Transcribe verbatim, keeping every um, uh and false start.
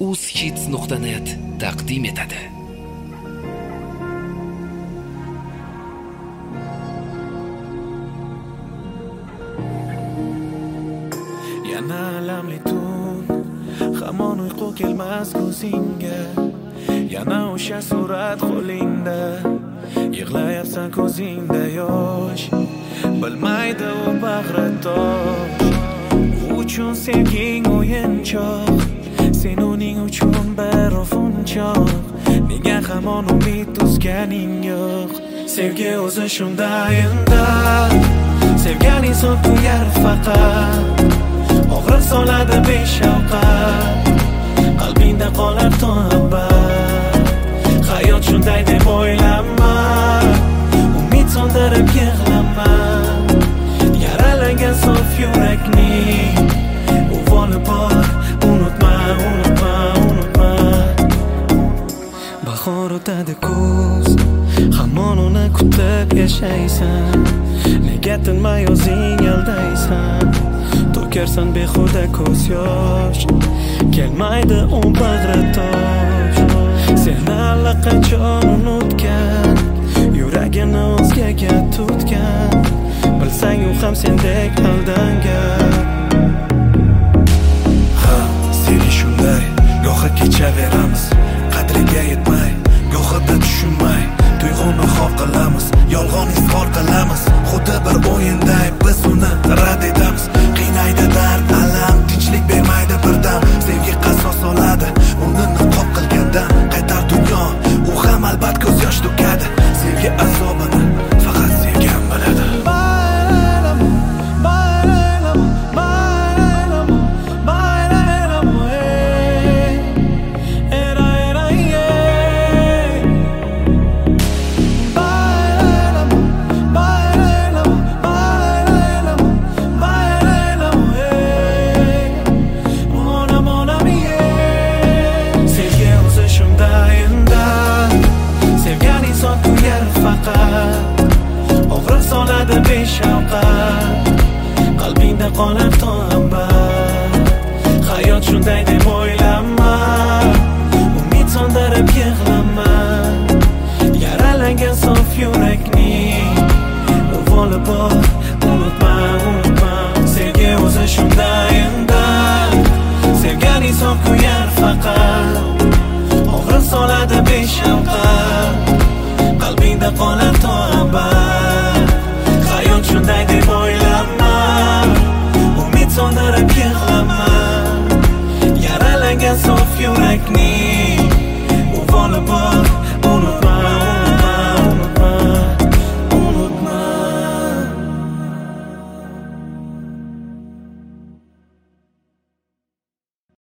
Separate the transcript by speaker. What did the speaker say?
Speaker 1: uzhits nuqta net taqdim etadi.
Speaker 2: Yana alamli tun, hamon uyqu kelmas ko'zingga. Yana o'sha surat qo'lingda, yig'layapsan ko'zingda yosh. Bilmaydi u bag'ritosh, u uchun sevging o'yinchoq, sen uning uchun bir ofunchoq. Nega hamon umid uzganing yo'q? Sevgi o'zi shunday unda, sevgan inson kuyar faqat, og'riq soladi beshafqat, qalbingda qolar to abad. Hayot shunday deb o'ylama, umid so'ndirib yig'lama, yaralangan sof yurakning uvoli bor. Unutma, unutma, unutma. Bahor o'tadi kuz, hamon uni kutib yashaysan. Nega tinmay o'zing aldaysan? To'karsan behuda ko'z yosh, kelmaydi u bag'ritosh. Seni allaqachon unutgan, yuragini o'zgaga tutgan. Bilsang u ham sendek aldangan. Ha, seni shunday go'ha kechaveramiz, qadriga yetmay, go'hida tushunmay, tuyg'uni xor qilamiz, yolg'on izhor qilamiz. Xuddi bir o'yinday biz uni rad etamiz. Qiynaydi dard, alam, tinchlik bermaydi birdam. Sevgi qasos oladi, uni niqob qilgandan. Qaytar dunyo, u ham albat ko'z yosh to'kadi. Sevgi azobini faqat sevgan biladi. Og'riq soladi beshafqat, qalbingda qolar to